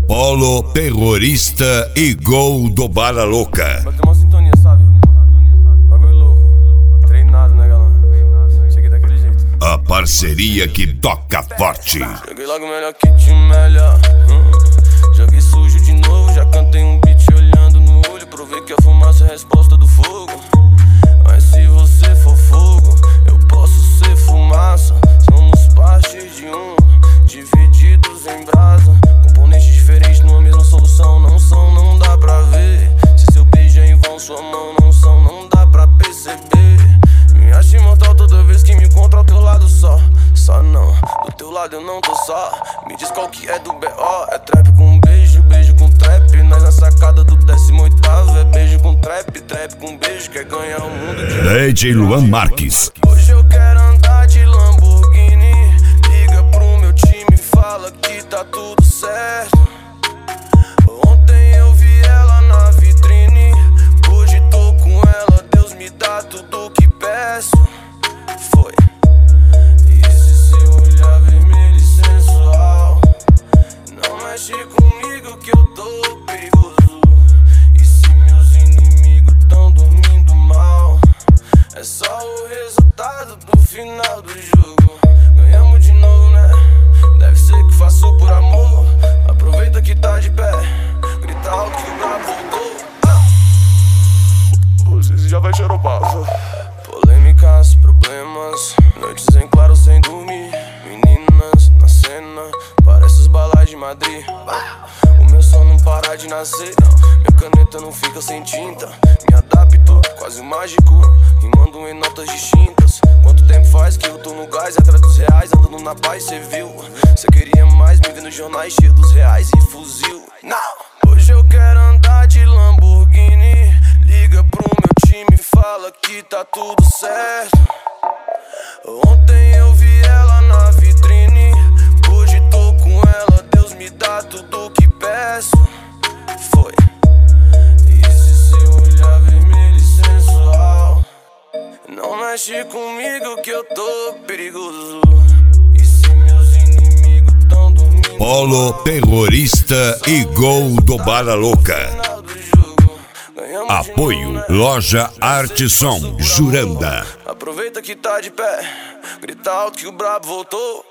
Polo, terrorista e gol do Bala Louca. Vai ter uma sintonia, sabe? Bagulho louco. Treinado, né, galã? Cheguei daquele jeito. A parceria que toca forte. Cheguei logo melhor que te melhor. Joguei sujo de novo, já cantei um beat olhando no olho. Provei que a fumaça é a resposta do fogo. Mas se você for fogo, eu posso ser fumaça. Somos parte de um, divididos em brasa. Componentes diferentes numa mesma solução. Não são, não dá pra ver. Se seu beijo é em vão, sua mão não são, não dá pra perceber. Me acho imortal toda vez que me encontro ao teu lado só. Só não, do teu lado eu não tô só. Me diz qual que é do B.O. É trap com beijo, beijo com trap. Nós na sacada do 18º. É beijo com trap, trap com beijo. Quer ganhar o mundo de DJ Luan Marques. Hoje eu quero andar de Lamborghini. Liga pro meu time, fala que tá tudo certo. Ontem eu vi ela na vitrine, hoje tô com ela. Deus me dá tudo que peço. Foi. E esse seu olhar vermelho e sensual, não mexe comigo que eu tô perigoso. E se meus inimigos tão dormindo mal, é só o resultado do final do jogo. Ganhamos de novo, né? Deve ser que faço por amor. Aproveita que tá de pé, grita alto que o brabo voltou. Hoje já vai xeropar. Polêmicas, problemas, noites em claro sem dormir. Meninas na cena, parece os balais de Madrid. O meu som não para de nascer, não. Minha caneta não fica sem tinta. Me adapto, quase mágico, rimando em notas distintas. Quanto tempo faz que eu tô no gás, atrás dos reais, andando na paz, cê viu? Cê queria mais, me vê nos jornais cheio dos reais e fuzil. Não! Hoje eu quero andar de Lamborghini. Liga pro meu time, fala que tá tudo certo. Ontem eu vi ela na vitrine, hoje tô com ela. Deus me dá tudo que peço. Foi. E esse seu olhar vermelho e sensual, não mexe comigo que eu tô perigoso. E se meus inimigos tão dormindo, Polo, terrorista e gol do Bala Louca. Apoio Loja Arte Som Juranda. Aproveita que tá de pé, grita alto que o brabo voltou.